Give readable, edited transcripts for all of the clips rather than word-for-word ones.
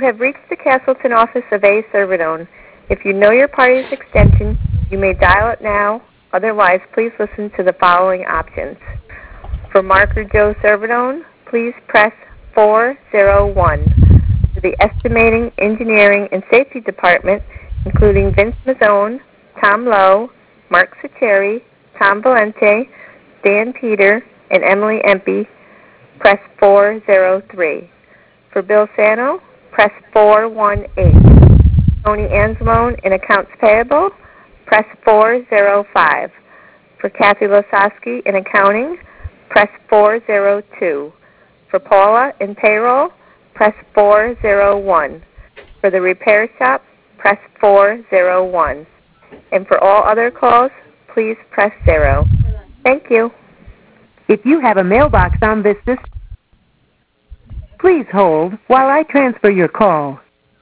have reached the Castleton office of A. Servodone. If you know your party's extension, you may dial it now. Otherwise, please listen to the following options. For Marker Joe Servodone, please press 401. For the Estimating, Engineering, and Safety Department, including Vince Mazzone, Tom Lowe, Mark Sacheri, Tom Valente, Dan Peter, and Emily Empey, press 403. For Bill Sano, press 418. Tony Anzalone in Accounts Payable, press 405. For Kathy Losowski in Accounting, press 402. For Paula in Payroll, press 401. For the Repair Shop, press 401. And for all other calls, please press 0. Thank you. If you have a mailbox on this system, please hold while I transfer your call.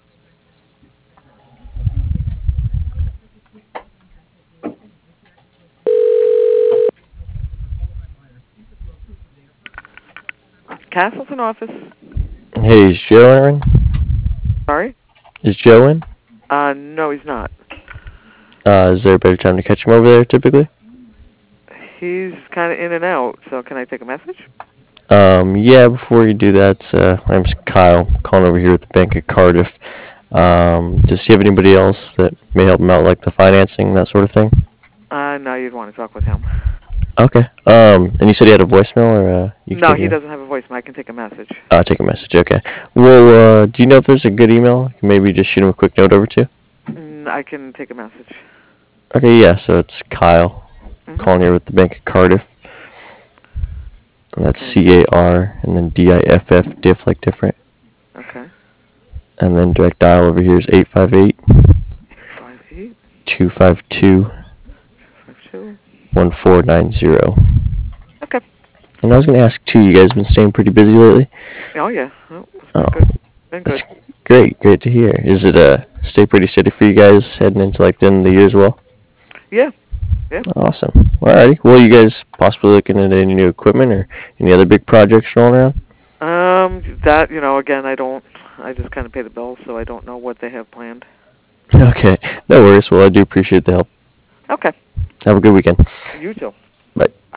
Castleton office. Hey, is Joe in? Sorry? Is Joe in? No, he's not. Is there a better time to catch him over there, typically? He's kind of in and out, so can I take a message? Yeah, before you do that, my name's Kyle, calling over here at the Bank of Cardiff. Does he have anybody else that may help him out, like the financing, that sort of thing? No, you'd want to talk with him. Okay. And you said he had a voicemail, or No, he doesn't have a voicemail. I can take a message. Take a message. Okay. Well, do you know if there's a good email? You can maybe just shoot him a quick note over to. I can take a message. Okay. Yeah. So it's Kyle, calling here with the Bank of Cardiff. And that's CAR and then DIFF, diff like different. Okay. And then direct dial over here is 858 252 1490. Okay. And I was going to ask too, you guys been staying pretty busy lately? Oh yeah. Been good. That's great to hear. Is it stay pretty steady for you guys heading into like the end of the year as well? Yeah. Awesome. Alrighty. Well, you guys possibly looking at any new equipment or any other big projects rolling around? That, again, I just kind of pay the bills, so I don't know what they have planned. Okay. No worries. Well, I do appreciate the help. Okay. Have a good weekend. You too. Bye.